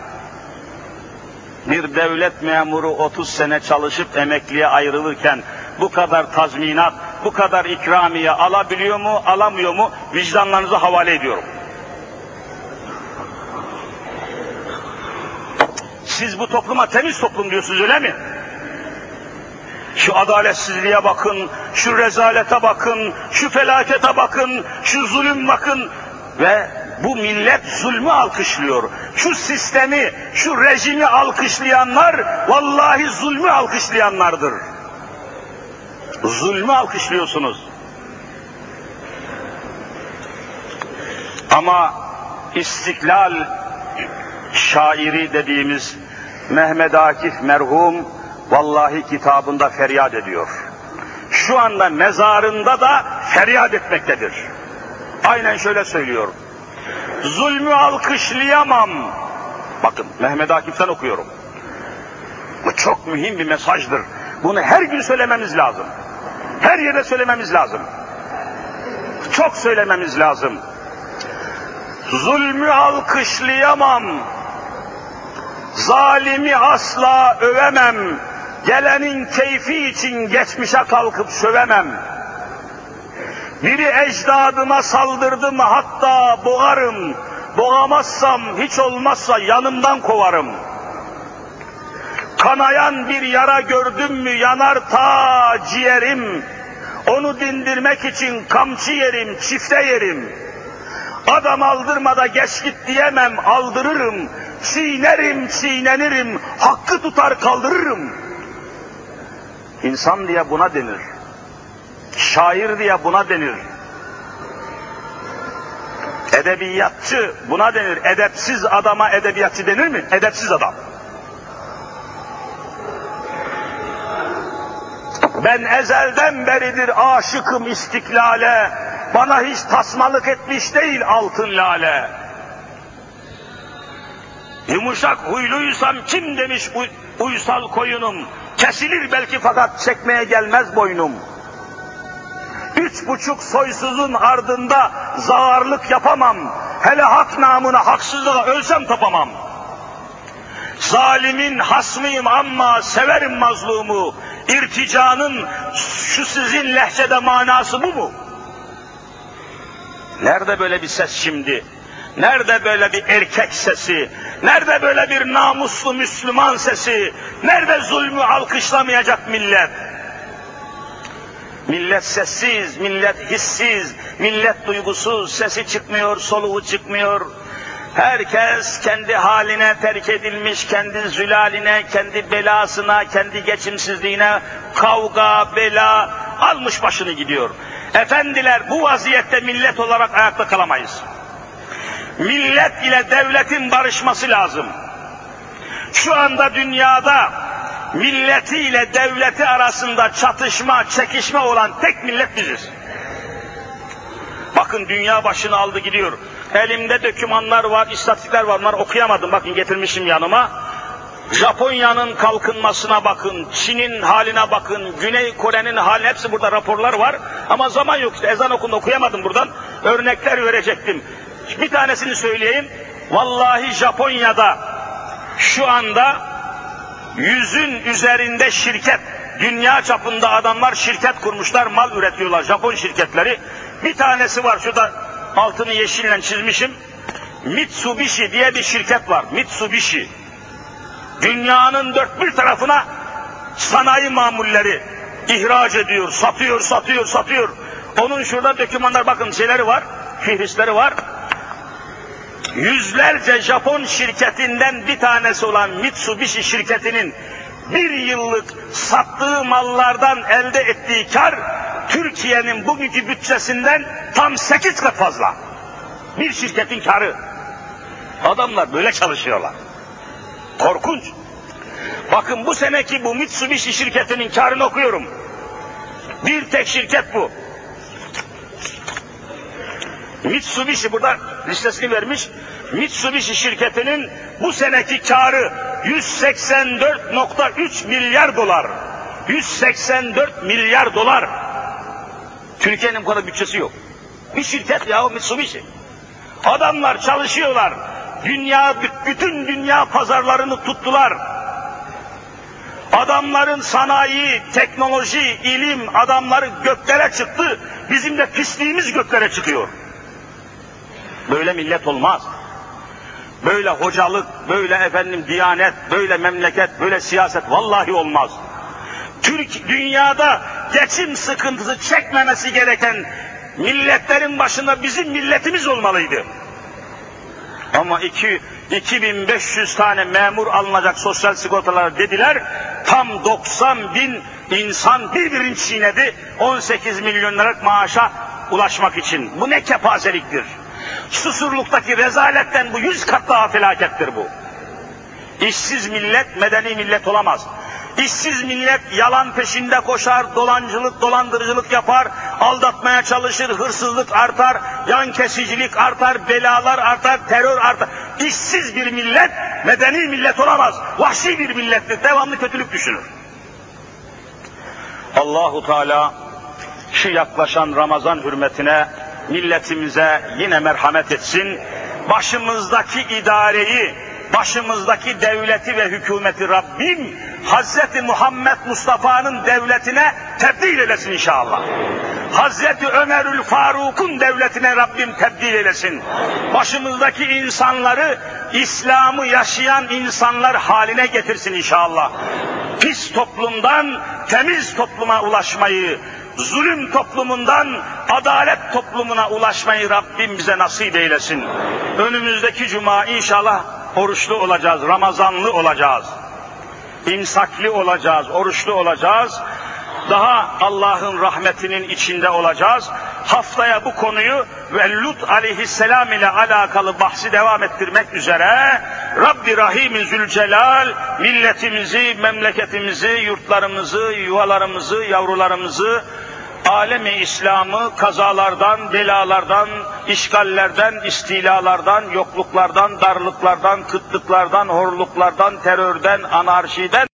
Bir devlet memuru otuz sene çalışıp emekliye ayrılırken bu kadar tazminat, bu kadar ikramiye alabiliyor mu, alamıyor mu? Vicdanlarınıza havale ediyorum. Siz bu topluma temiz toplum diyorsunuz, öyle mi? Şu adaletsizliğe bakın, şu rezalete bakın, şu felakete bakın, şu zulüm bakın ve bu millet zulmü alkışlıyor. Şu sistemi, şu rejimi alkışlayanlar vallahi zulmü alkışlayanlardır. Zulmü alkışlıyorsunuz. Ama İstiklal şairi dediğimiz Mehmet Akif merhum vallahi kitabında feryat ediyor. Şu anda mezarında da feryat etmektedir. Aynen şöyle söylüyor. Zulmü alkışlayamam. Bakın Mehmet Akif'ten okuyorum. Bu çok mühim bir mesajdır. Bunu her gün söylememiz lazım. Her yerde söylememiz lazım. Çok söylememiz lazım. Zulmü alkışlayamam. Zalimi asla övemem. Gelenin keyfi için geçmişe kalkıp sövemem. Biri ecdadıma saldırdı mı hatta boğarım. Boğamazsam hiç olmazsa yanımdan kovarım. Kanayan bir yara gördüm mü yanar ta ciğerim. Onu dindirmek için kamçı yerim, çifte yerim. Adam aldırmada geç git diyemem, aldırırım. Çiğnerim, çiğnenirim, hakkı tutar kaldırırım. İnsan diye buna denir. Şair diye buna denir. Edebiyatçı buna denir. Edepsiz adama edebiyatçı denir mi? Edepsiz adam. Ben ezelden beridir aşıkım istiklale, bana hiç tasmalık etmiş değil altın lale. Yumuşak huyluysam kim demiş uy uysal koyunum, kesilir belki fakat çekmeye gelmez boynum. Üç buçuk soysuzun ardında zağarlık yapamam, hele hak namına haksızlığa ölsem tapamam. Zalimin hasmıyım ama severim mazlumu, irticanın şu sizin lehçede manası bu mu? Nerede böyle bir ses şimdi? Nerede böyle bir erkek sesi? Nerede böyle bir namuslu Müslüman sesi? Nerede zulmü alkışlamayacak millet? Millet sessiz, millet hissiz, millet duygusuz, sesi çıkmıyor, soluğu çıkmıyor. Herkes kendi haline terk edilmiş, kendi zülaline, kendi belasına, kendi geçimsizliğine kavga, bela almış başını gidiyor. Efendiler, bu vaziyette millet olarak ayakta kalamayız. Millet ile devletin barışması lazım. Şu anda dünyada milleti ile devleti arasında çatışma, çekişme olan tek millet biziz. Bakın dünya başını aldı gidiyor. Elimde dokümanlar var, istatistikler var, bunları okuyamadım, bakın getirmişim yanıma. Japonya'nın kalkınmasına bakın, Çin'in haline bakın, Güney Kore'nin haline, hepsi burada raporlar var. Ama zaman yok işte, ezan okundu, okuyamadım buradan, örnekler verecektim. Bir tanesini söyleyeyim, vallahi Japonya'da şu anda yüzün üzerinde şirket, dünya çapında adamlar şirket kurmuşlar, mal üretiyorlar, Japon şirketleri. Bir tanesi var, şurada altını yeşille çizmişim, Mitsubishi diye bir şirket var, Mitsubishi. Dünyanın dört bir tarafına sanayi mamulleri ihraç ediyor, satıyor, satıyor, satıyor. Onun şurada dokümanlar, bakın şeyleri var, fihristleri var. Yüzlerce Japon şirketinden bir tanesi olan Mitsubishi şirketinin bir yıllık sattığı mallardan elde ettiği kar, Türkiye'nin bugünkü bütçesinden tam sekiz kat fazla. Bir şirketin karı. Adamlar böyle çalışıyorlar. Korkunç. Bakın bu seneki bu Mitsubishi şirketinin karını okuyorum. Bir tek şirket bu. Mitsubishi, burada listesini vermiş. Mitsubishi şirketinin bu seneki karı yüz seksen dört nokta üç milyar dolar. yüz seksen dört milyar dolar. Türkiye'nin bu kadar bütçesi yok. Bir şirket ya o Mitsubishi. Adamlar çalışıyorlar. Dünya, bütün dünya pazarlarını tuttular. Adamların sanayi, teknoloji, ilim adamları göklere çıktı. Bizim de pisliğimiz göklere çıkıyor. Böyle millet olmaz. Böyle hocalık, böyle efendim diyanet, böyle memleket, böyle siyaset vallahi olmaz. Türk dünyada geçim sıkıntısı çekmemesi gereken milletlerin başında bizim milletimiz olmalıydı. Ama iki, iki bin beş yüz tane memur alınacak sosyal sigortalar dediler, tam doksan bin insan birbirini çiğnedi on sekiz milyon liralık maaşa ulaşmak için. Bu ne kepazeliktir? Susurluktaki rezaletten bu yüz kat daha felakettir bu. İşsiz millet medeni millet olamaz. İşsiz millet yalan peşinde koşar, dolancılık, dolandırıcılık yapar, aldatmaya çalışır, hırsızlık artar, yan kesicilik artar, belalar artar, terör artar. İşsiz bir millet medeni millet olamaz. Vahşi bir millettir, devamlı kötülük düşünür. Allahu Teala şu yaklaşan Ramazan hürmetine milletimize yine merhamet etsin. Başımızdaki idareyi, başımızdaki devleti ve hükümeti Rabbim Hazreti Muhammed Mustafa'nın devletine tebdil eylesin inşallah. Hazreti Ömerül Faruk'un devletine Rabbim tebdil eylesin. Başımızdaki insanları İslam'ı yaşayan insanlar haline getirsin inşallah. Pis toplumdan temiz topluma ulaşmayı, zulüm toplumundan adalet toplumuna ulaşmayı Rabbim bize nasip eylesin. Önümüzdeki cuma inşallah oruçlu olacağız, Ramazanlı olacağız. İmsakli olacağız, oruçlu olacağız. Daha Allah'ın rahmetinin içinde olacağız. Haftaya bu konuyu ve Lut aleyhisselam ile alakalı bahsi devam ettirmek üzere Rabbi Rahim-i Zülcelal milletimizi, memleketimizi, yurtlarımızı, yuvalarımızı, yavrularımızı, alemi İslam'ı kazalardan, belalardan, işgallerden, istilalardan, yokluklardan, darlıklardan, kıtlıklardan, horluklardan, terörden, anarşiden